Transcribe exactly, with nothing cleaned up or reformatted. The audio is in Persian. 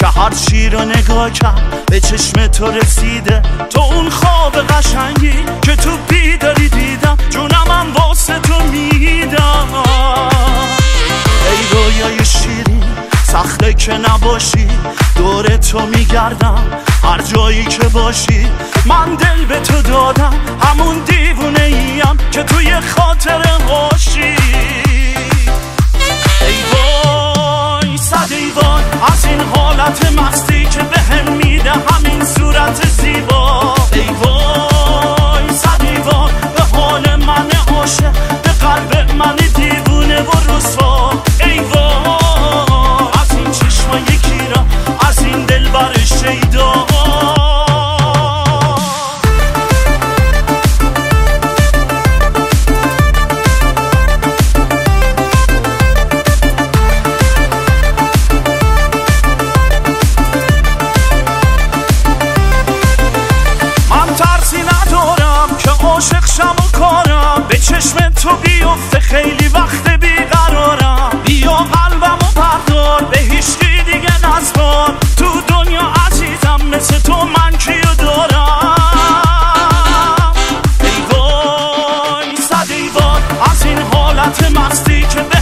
که هر چی رو نگاه کرد به چشم تو رسیده. تو اون خواب قشنگی که تو بیداری دیدم، جونمم واسه تو میدم. ای رویای شیرین سخته که نباشی، دور تو میگردم هر جایی که باشی. من دل به تو دادم، همون دیوونه ایم که توی خاطر هاشی. ای وای صد ای وای از این حالت مستی که به هم میده همین صورت زیبا. ای وای صد ای وای به حال من عاشق، به قلب من دیوونه و رسوا. ای وای از این چشمای گیرا، از این دلبر شیدا. عاشق شم و کارم به چشم تو بیفته، خیلی وقت بیقرارم. بیا قلبم و بردار، به هیچکی دیگه نسپار. تو دنیا عزیزم مثل تو من کیو دارم. ای وای صد ای وای از این حالت مستی که